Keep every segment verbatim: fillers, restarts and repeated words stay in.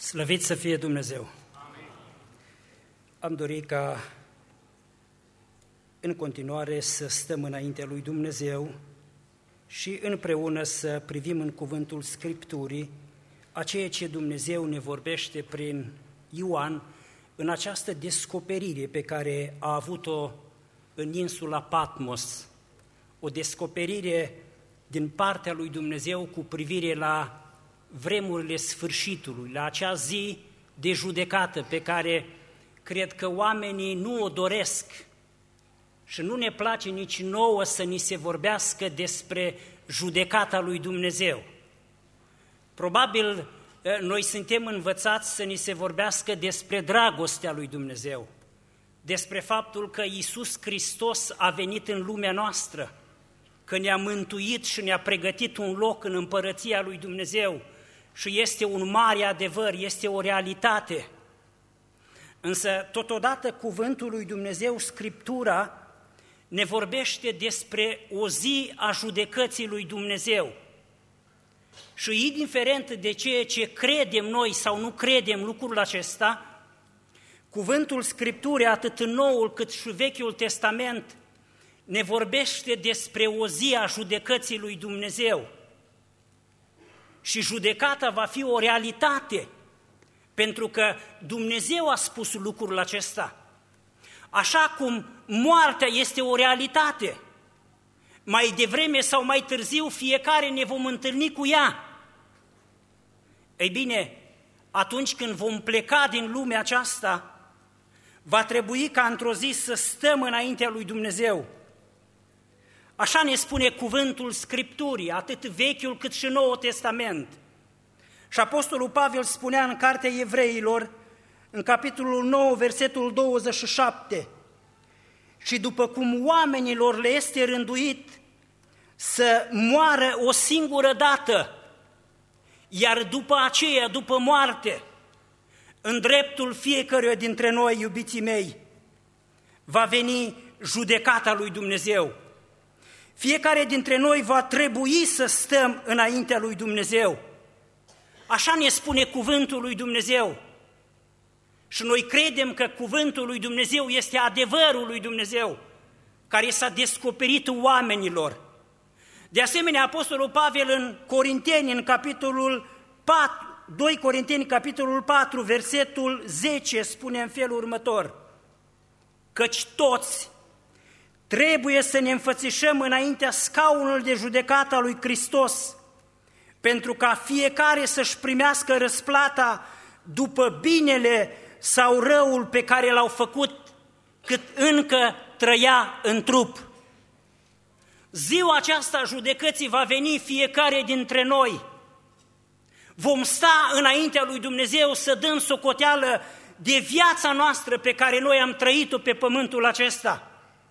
Slăvit să fie Dumnezeu! Amin. Am dorit ca în continuare să stăm înaintea lui Dumnezeu și împreună să privim în cuvântul Scripturii a ceea ce Dumnezeu ne vorbește prin Ioan în această descoperire pe care a avut-o în insula Patmos, o descoperire din partea lui Dumnezeu cu privire la vremurile sfârșitului, la acea zi de judecată pe care cred că oamenii nu o doresc și nu ne place nici nouă să ni se vorbească despre judecata lui Dumnezeu. Probabil noi suntem învățați să ni se vorbească despre dragostea lui Dumnezeu, despre faptul că Iisus Hristos a venit în lumea noastră, că ne-a mântuit și ne-a pregătit un loc în împărăția lui Dumnezeu și este un mare adevăr, este o realitate. Însă, totodată, cuvântul lui Dumnezeu, Scriptura, ne vorbește despre o zi a judecății lui Dumnezeu. Și indiferent de ceea ce credem noi sau nu credem lucrul acesta, cuvântul Scripturii, atât în Noul cât și Vechiul Testament, ne vorbește despre o zi a judecății lui Dumnezeu. Și judecata va fi o realitate, pentru că Dumnezeu a spus lucrul acesta. Așa cum moartea este o realitate, mai devreme sau mai târziu fiecare ne vom întâlni cu ea. Ei bine, atunci când vom pleca din lumea aceasta, va trebui ca într-o zi să stăm înaintea lui Dumnezeu. Așa ne spune cuvântul Scripturii, atât Vechiul cât și Noul Testament. Și Apostolul Pavel spunea în Cartea Evreilor, în capitolul nouă, versetul douăzeci și șapte, și după cum oamenilor le este rânduit să moară o singură dată, iar după aceea, după moarte, în dreptul fiecăruia dintre noi, iubiții mei, va veni judecata lui Dumnezeu. Fiecare dintre noi va trebui să stăm înaintea lui Dumnezeu. Așa ne spune cuvântul lui Dumnezeu. Și noi credem că cuvântul lui Dumnezeu este adevărul lui Dumnezeu, care s-a descoperit oamenilor. De asemenea, Apostolul Pavel în Corinteni, în capitolul patru, doi Corinteni, capitolul patru, versetul zece, spune în felul următor: căci toți trebuie să ne înfățișăm înaintea scaunului de judecată a lui Hristos, pentru ca fiecare să-și primească răsplata după binele sau răul pe care l-au făcut cât încă trăia în trup. Ziua aceasta a judecății va veni fiecare dintre noi. Vom sta înaintea lui Dumnezeu să dăm socoteală de viața noastră pe care noi am trăit-o pe pământul acesta.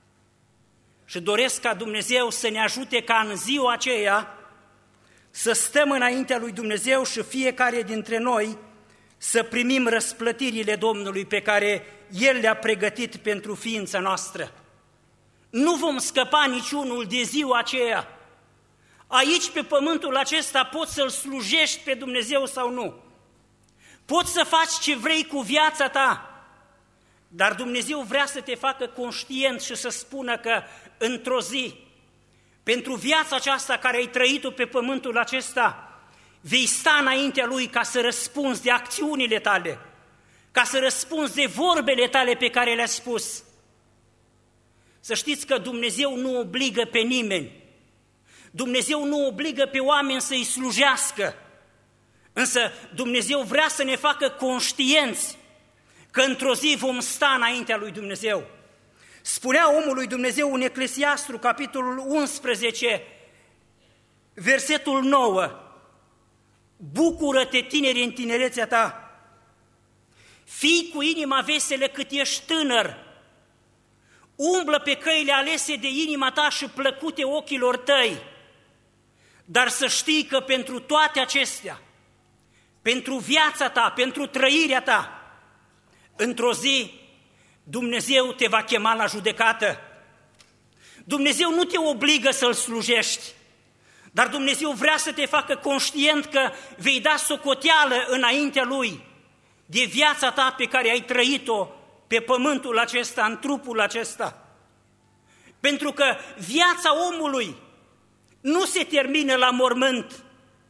Și doresc ca Dumnezeu să ne ajute ca în ziua aceea să stăm înaintea lui Dumnezeu și fiecare dintre noi să primim răsplătirile Domnului pe care El le-a pregătit pentru ființa noastră. Nu vom scăpa niciunul de ziua aceea. Aici, pe pământul acesta, poți să-L slujești pe Dumnezeu sau nu. Poți să faci ce vrei cu viața ta, dar Dumnezeu vrea să te facă conștient și să spună că într-o zi, pentru viața aceasta care ai trăit-o pe pământul acesta, vei sta înaintea Lui ca să răspunzi de acțiunile tale, ca să răspunzi de vorbele tale pe care le-ai spus. Să știți că Dumnezeu nu obligă pe nimeni, Dumnezeu nu obligă pe oameni să-i slujească, însă Dumnezeu vrea să ne facă conștienți că într-o zi vom sta înaintea lui Dumnezeu. Spunea omul lui Dumnezeu în Eclesiastru, capitolul unsprezece, versetul nouă, bucură-te, tineri, în tinerețea ta, fii cu inima veselă cât ești tânăr, umblă pe căile alese de inima ta și plăcute ochilor tăi, dar să știi că pentru toate acestea, pentru viața ta, pentru trăirea ta, într-o zi Dumnezeu te va chema la judecată. Dumnezeu nu te obligă să-L slujești, dar Dumnezeu vrea să te facă conștient că vei da socoteală înaintea Lui de viața ta pe care ai trăit-o pe pământul acesta, în trupul acesta. Pentru că viața omului nu se termină la mormânt.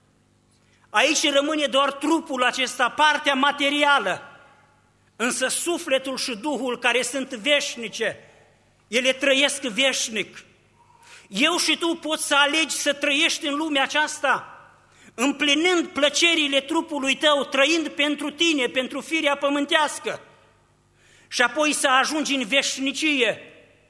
Aici rămâne doar trupul acesta, partea materială, însă sufletul și Duhul care sunt veșnice, ele trăiesc veșnic. Eu și tu poți să alegi să trăiești în lumea aceasta, împlinând plăcerile trupului tău, trăind pentru tine, pentru firea pământească, și apoi să ajungi în veșnicie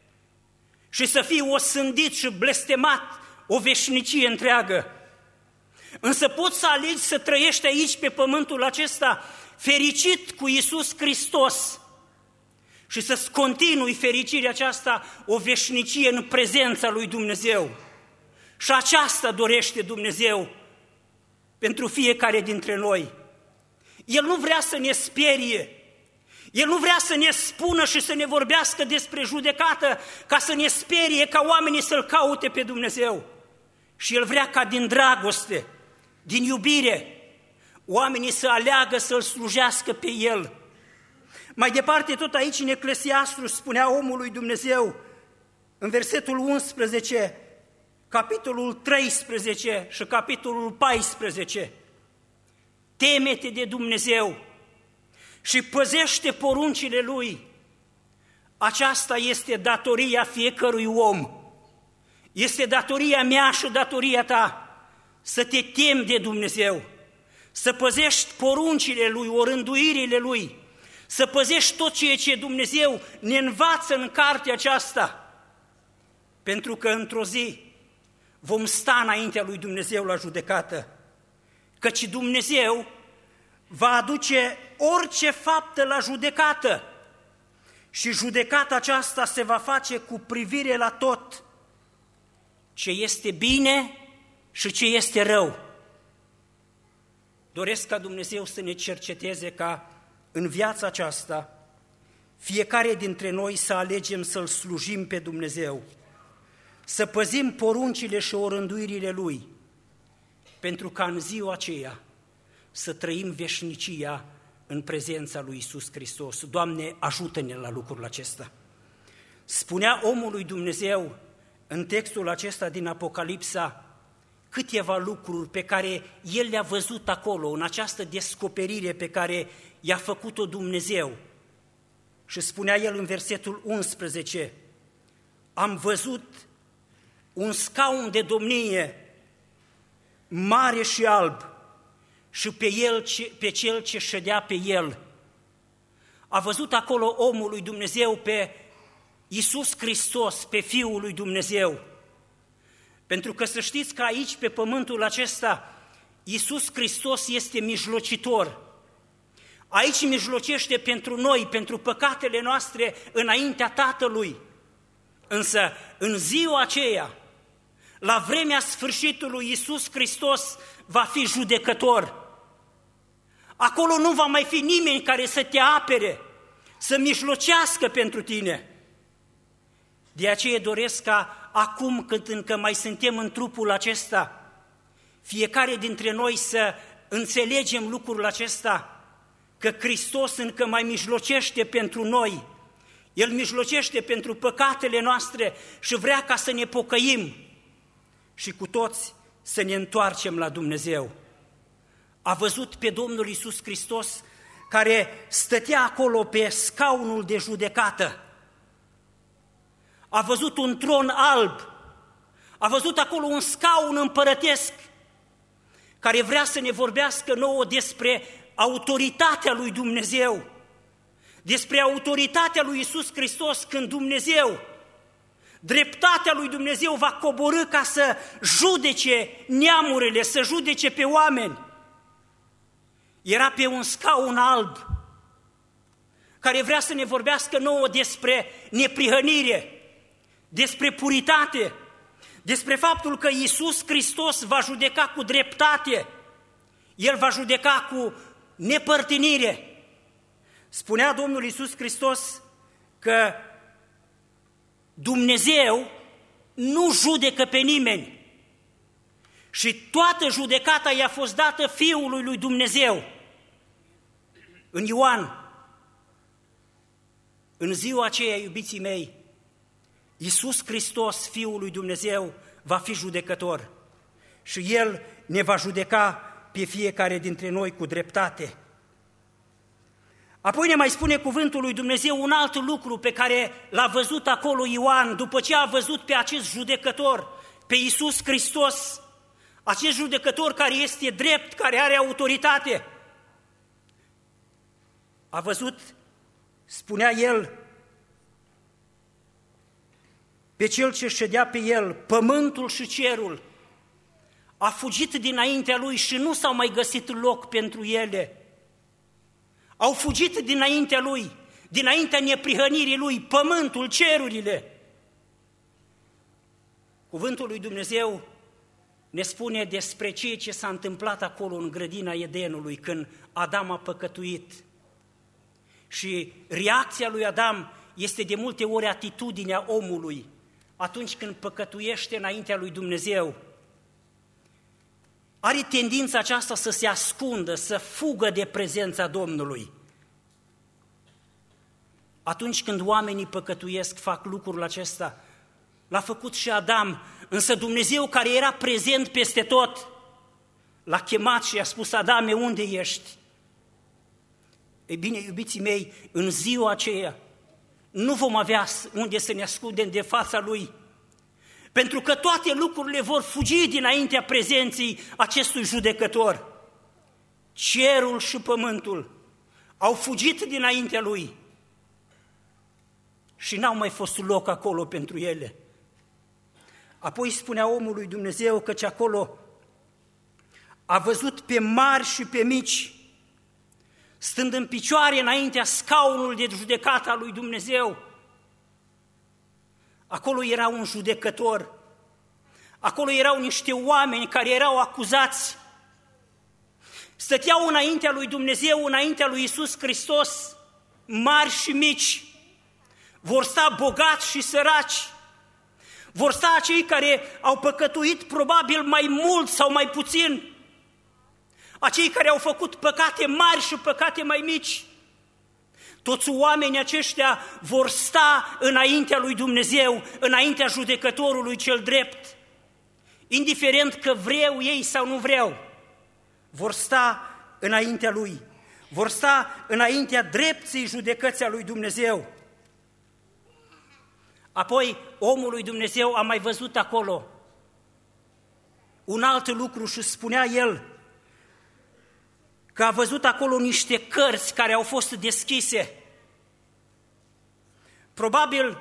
și să fii osândit și blestemat o veșnicie întreagă. Însă poți să alegi să trăiești aici pe pământul acesta fericit cu Iisus Hristos și să-ți continui fericirea aceasta o veșnicie în prezența lui Dumnezeu. Și aceasta dorește Dumnezeu pentru fiecare dintre noi. El nu vrea să ne sperie, El nu vrea să ne spună și să ne vorbească despre judecată ca să ne sperie, ca oamenii să-L caute pe Dumnezeu. Și El vrea ca din dragoste, din iubire, oamenii să aleagă să-L slujească pe El. Mai departe, tot aici în Eclesiastru spunea omul lui Dumnezeu, în versetul unsprezece, capitolul treisprezece și capitolul paisprezece, teme-te de Dumnezeu și păzește poruncile Lui. Aceasta este datoria fiecărui om. Este datoria mea și datoria ta să te temi de Dumnezeu, să păzești poruncile Lui, orânduirile Lui, să păzești tot ceea ce Dumnezeu ne învață în cartea aceasta, pentru că într-o zi vom sta înaintea lui Dumnezeu la judecată, căci Dumnezeu va aduce orice faptă la judecată și judecata aceasta se va face cu privire la tot ce este bine și ce este rău. Doresc ca Dumnezeu să ne cerceteze ca în viața aceasta fiecare dintre noi să alegem să-L slujim pe Dumnezeu, să păzim poruncile și orânduirile Lui, pentru ca în ziua aceea să trăim veșnicia în prezența lui Iisus Hristos. Doamne, ajută-ne la lucrul acesta. Spunea omul lui Dumnezeu în textul acesta din Apocalipsa câteva lucruri pe care el le-a văzut acolo, în această descoperire pe care i-a făcut-o Dumnezeu. Și spunea el în versetul unsprezece, am văzut un scaun de domnie mare și alb și pe, el, pe cel ce ședea pe el. A văzut acolo omul lui Dumnezeu pe Iisus Hristos, pe Fiul lui Dumnezeu. Pentru că să știți că aici, pe pământul acesta, Iisus Hristos este mijlocitor. Aici mijlocește pentru noi, pentru păcatele noastre, înaintea Tatălui. Însă, în ziua aceea, la vremea sfârșitului, Iisus Hristos va fi judecător. Acolo nu va mai fi nimeni care să te apere, să mijlocească pentru tine. De aceea doresc ca acum, când încă mai suntem în trupul acesta, fiecare dintre noi să înțelegem lucrul acesta, că Hristos încă mai mijlocește pentru noi. El mijlocește pentru păcatele noastre și vrea ca să ne pocăim și cu toți să ne întoarcem la Dumnezeu. A văzut pe Domnul Iisus Hristos care stătea acolo pe scaunul de judecată. A văzut un tron alb, a văzut acolo un scaun împărătesc care vrea să ne vorbească nouă despre autoritatea lui Dumnezeu, despre autoritatea lui Iisus Hristos când Dumnezeu, dreptatea lui Dumnezeu va coborî ca să judece neamurile, să judece pe oameni. Era pe un scaun alb care vrea să ne vorbească nouă despre neprihănire, despre puritate, despre faptul că Iisus Hristos va judeca cu dreptate, El va judeca cu nepărtinire. Spunea Domnul Iisus Hristos că Dumnezeu nu judecă pe nimeni și toată judecata i-a fost dată Fiului lui Dumnezeu. În Ioan, în ziua aceea, iubiții mei, Iisus Hristos, Fiul lui Dumnezeu, va fi judecător și El ne va judeca pe fiecare dintre noi cu dreptate. Apoi ne mai spune cuvântul lui Dumnezeu un alt lucru pe care l-a văzut acolo Ioan, după ce a văzut pe acest judecător, pe Iisus Hristos, acest judecător care este drept, care are autoritate. A văzut, spunea el, pe cel ce ședea pe el, pământul și cerul, a fugit dinaintea lui și nu s-au mai găsit loc pentru ele. Au fugit dinaintea lui, dinaintea neprihănirii lui, pământul, cerurile. Cuvântul lui Dumnezeu ne spune despre ceea ce s-a întâmplat acolo în grădina Edenului, când Adam a păcătuit. Și reacția lui Adam este de multe ori atitudinea omului atunci când păcătuiește înaintea lui Dumnezeu. Are tendința aceasta să se ascundă, să fugă de prezența Domnului. Atunci când oamenii păcătuiesc, fac lucrul acesta. L-a făcut și Adam, însă Dumnezeu, care era prezent peste tot, l-a chemat și i-a spus: Adame, unde ești? Ei bine, iubiții mei, în ziua aceea nu vom avea unde să ne ascundem de fața Lui, pentru că toate lucrurile vor fugi dinaintea prezenței acestui judecător. Cerul și pământul au fugit dinaintea Lui și n-au mai fost loc acolo pentru ele. Apoi spunea omul lui Dumnezeu căci acolo a văzut pe mari și pe mici, stând în picioare înaintea scaunului de judecată al lui Dumnezeu. Acolo era un judecător, acolo erau niște oameni care erau acuzați, stăteau înaintea lui Dumnezeu, înaintea lui Iisus Hristos, mari și mici, vor sta bogați și săraci, vor sta acei care au păcătuit probabil mai mult sau mai puțin, acei care au făcut păcate mari și păcate mai mici. Toți oamenii aceștia vor sta înaintea lui Dumnezeu, înaintea judecătorului cel drept, indiferent că vreau ei sau nu vreau, vor sta înaintea lui, vor sta înaintea drepții judecății a lui Dumnezeu. Apoi omul lui Dumnezeu a mai văzut acolo un alt lucru și spunea el că a văzut acolo niște cărți care au fost deschise. Probabil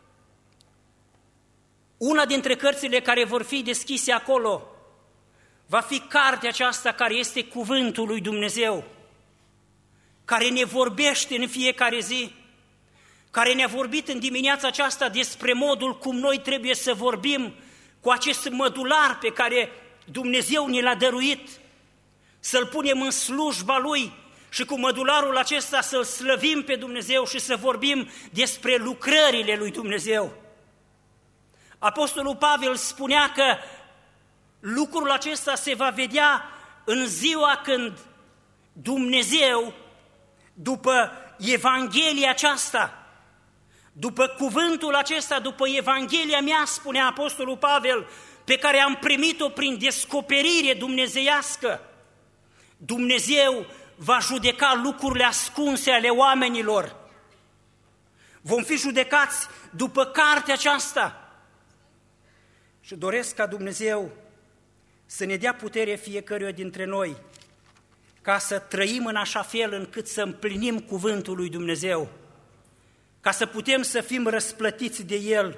una dintre cărțile care vor fi deschise acolo va fi cartea aceasta care este cuvântul lui Dumnezeu, care ne vorbește în fiecare zi, care ne-a vorbit în dimineața aceasta despre modul cum noi trebuie să vorbim cu acest mădular pe care Dumnezeu ne l-a dăruit, să-l punem în slujba Lui și cu mădularul acesta să-L slăvim pe Dumnezeu și să vorbim despre lucrările lui Dumnezeu. Apostolul Pavel spunea că lucrul acesta se va vedea în ziua când Dumnezeu, după Evanghelia aceasta, după cuvântul acesta, după Evanghelia mea, spunea Apostolul Pavel, pe care am primit-o prin descoperire dumnezeiască, Dumnezeu va judeca lucrurile ascunse ale oamenilor. Vom fi judecați după cartea aceasta. Și doresc ca Dumnezeu să ne dea putere fiecăruia dintre noi ca să trăim în așa fel încât să împlinim cuvântul lui Dumnezeu, ca să putem să fim răsplătiți de El.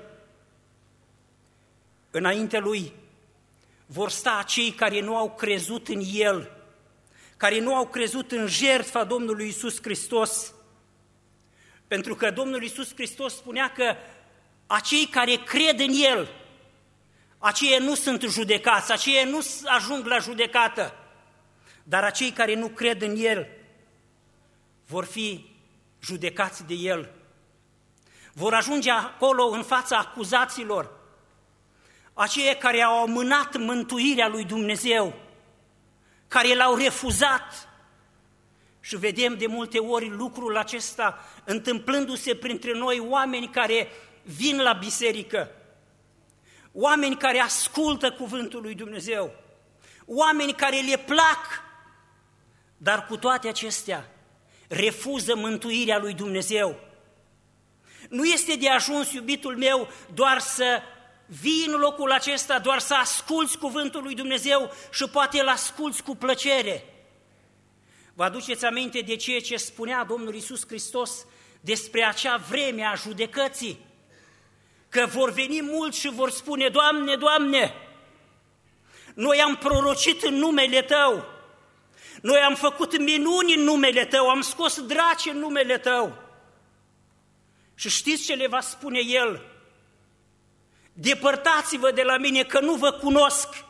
Înaintea Lui vor sta acei care nu au crezut în El, care nu au crezut în jertfa Domnului Iisus Hristos, pentru că Domnul Iisus Hristos spunea că acei care cred în El, aceia nu sunt judecați, aceia nu ajung la judecată, dar acei care nu cred în El vor fi judecați de El. Vor ajunge acolo în fața acuzaților, aceia care au amânat mântuirea lui Dumnezeu, care l-au refuzat Și vedem de multe ori lucrul acesta întâmplându-se printre noi, oameni care vin la biserică, oameni care ascultă cuvântul lui Dumnezeu, oameni care le plac, dar cu toate acestea refuză mântuirea lui Dumnezeu. Nu este de ajuns, iubitul meu, doar să vii în locul acesta, doar să asculți cuvântul lui Dumnezeu și poate îl asculți cu plăcere. Vă aduceți aminte de ceea ce spunea Domnul Iisus Hristos despre acea vreme a judecății? Că vor veni mulți și vor spune: Doamne, Doamne, noi am prorocit în numele Tău, noi am făcut minuni în numele Tău, am scos draci în numele Tău. Și știți ce le va spune El? Depărtați-vă de la mine, că nu vă cunosc.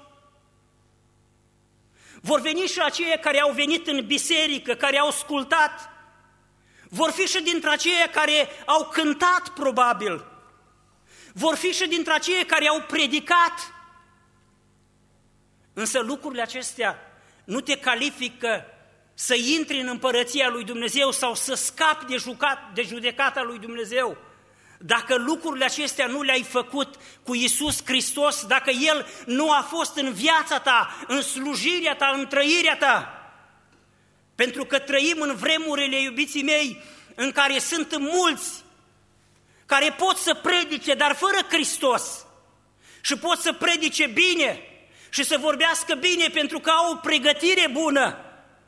Vor veni și aceia care au venit în biserică, care au ascultat. Vor fi și dintre aceia care au cântat, probabil. Vor fi și dintre aceia care au predicat. Însă lucrurile acestea nu te califică să intri în împărăția lui Dumnezeu sau să scapi de, jucat, de judecata lui Dumnezeu. Dacă lucrurile acestea nu le-ai făcut cu Iisus Hristos, dacă El nu a fost în viața ta, în slujirea ta, în trăirea ta. Pentru că trăim în vremurile, iubiții mei, în care sunt mulți care pot să predice, dar fără Hristos. Și pot să predice bine și să vorbească bine pentru că au o pregătire bună.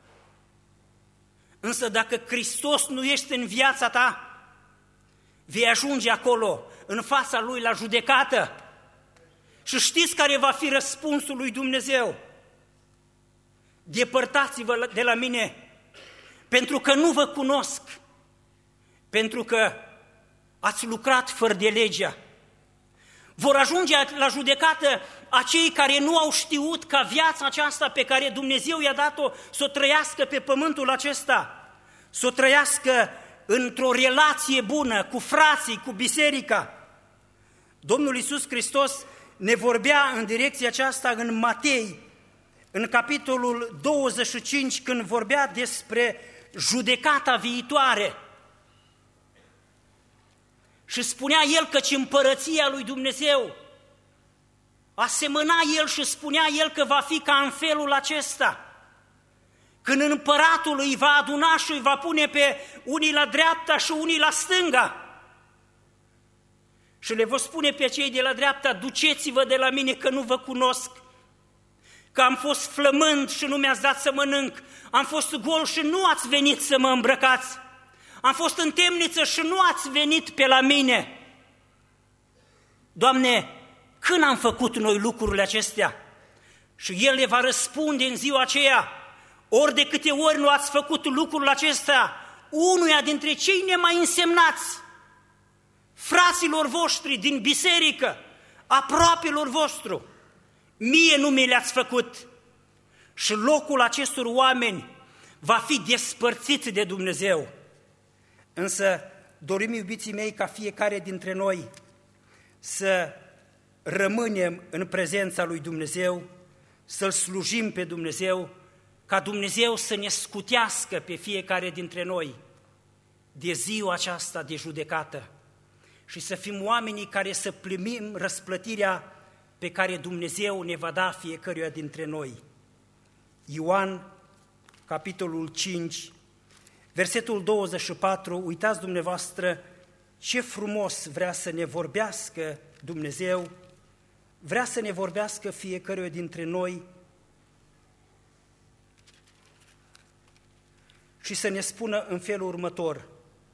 Însă dacă Hristos nu este în viața ta, vei ajunge acolo, în fața Lui, la judecată. Și știți care va fi răspunsul lui Dumnezeu? Depărtați-vă de la mine, pentru că nu vă cunosc, pentru că ați lucrat fără de legea. Vor ajunge la judecată acei care nu au știut ca viața aceasta pe care Dumnezeu i-a dat-o să o trăiască pe pământul acesta, să o trăiască într-o relație bună cu frații, cu biserica. Domnul Iisus Hristos ne vorbea în direcția aceasta în Matei, în capitolul douăzeci și cinci, când vorbea despre judecata viitoare. Și spunea El căci împărăția lui Dumnezeu, asemăna El și spunea El că va fi ca în felul acesta. Când împăratul îi va aduna și îi va pune pe unii la dreapta și unii la stânga. Și le vor spune pe cei de la dreapta: duceți-vă de la mine că nu vă cunosc, că am fost flămând și nu mi-ați dat să mănânc, am fost gol și nu ați venit să mă îmbrăcați, am fost în temniță și nu ați venit pe la mine. Doamne, când am făcut noi lucrurile acestea? Și El le va răspunde în ziua aceea: ori de câte ori nu ați făcut lucrul acesta unuia dintre cei nemai însemnați, fraților voștri din biserică, aproapelor vostru, mie nu mi le-ați făcut. Și locul acestor oameni va fi despărțit de Dumnezeu. Însă dorim, iubiții mei, ca fiecare dintre noi să rămânem în prezența lui Dumnezeu, să-L slujim pe Dumnezeu, ca Dumnezeu să ne scutească pe fiecare dintre noi de ziua aceasta de judecată și să fim oamenii care să primim răsplătirea pe care Dumnezeu ne va da fiecăruia dintre noi. Ioan, capitolul cinci, versetul douăzeci și patru, uitați dumneavoastră ce frumos vrea să ne vorbească Dumnezeu, vrea să ne vorbească fiecăruia dintre noi și să ne spună în felul următor: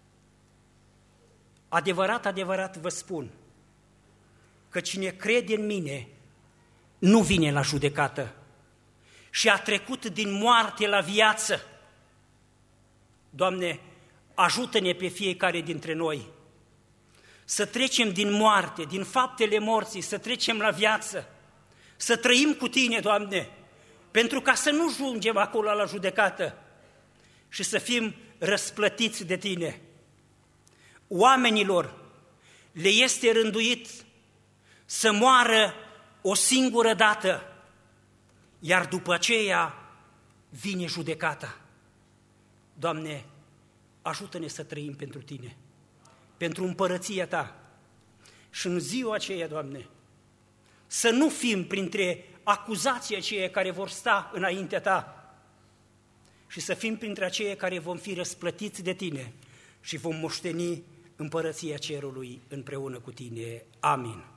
adevărat, adevărat vă spun că cine crede în mine nu vine la judecată și a trecut din moarte la viață. Doamne, ajută-ne pe fiecare dintre noi să trecem din moarte, din faptele morții, să trecem la viață, să trăim cu Tine, Doamne, pentru ca să nu ajungem acolo la judecată și să fim răsplătiți de Tine. Oamenilor le este rânduit să moară o singură dată, iar după aceea vine judecata. Doamne, ajută-ne să trăim pentru Tine, pentru împărăția Ta. Și în ziua aceea, Doamne, să nu fim printre acuzații aceia care vor sta înaintea Ta, și să fim printre aceia care vom fi răsplătiți de Tine și vom moșteni împărăția cerului împreună cu Tine. Amin.